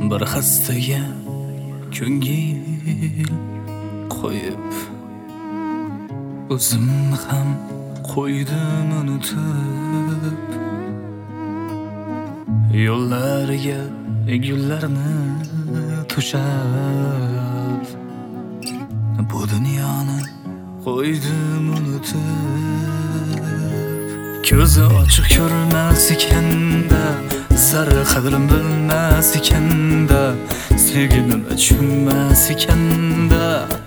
bir xastaga ko'ngil qo'yib o'zimni ham qo'ydim unutib, yo'llariga gullarni to'shab, bu dunyoni qo'ydim unutib. Ko'zi ochiq ko'rmas ekanda, zara qadrim bilmas ekanda, sevgi nima tushunmas ekanda.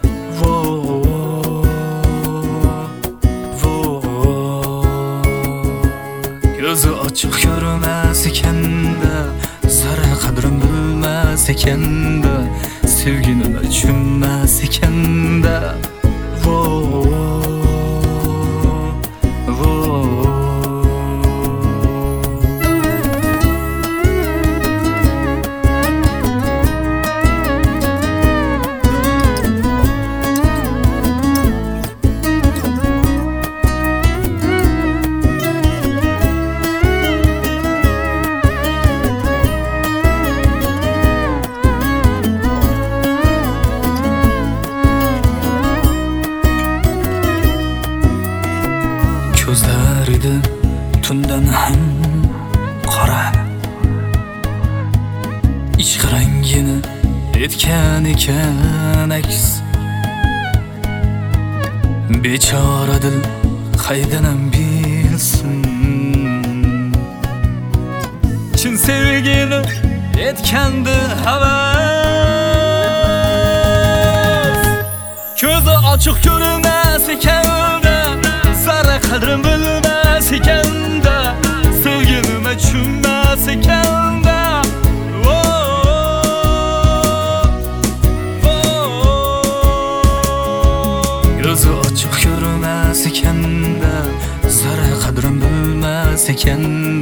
Ko'zi ochiq ko'rmas ekanda, zara qadrim bilmas ekanda, sevgi nima tushunmas ekanda. Ko'zlar edi tundan ham qora, ichki rangini etgan ekan aks. Bechora dil qaydanam bilsin, chin sevgini etgandi havas. Ko'zi ochiq ko'rmas ekanda, zara qadrim bilmas ekanda, sevgi nima tushunmas ekanda. Ko'zi ochiq ko'rmas ekanda, zara qadrim bilmas ekanda,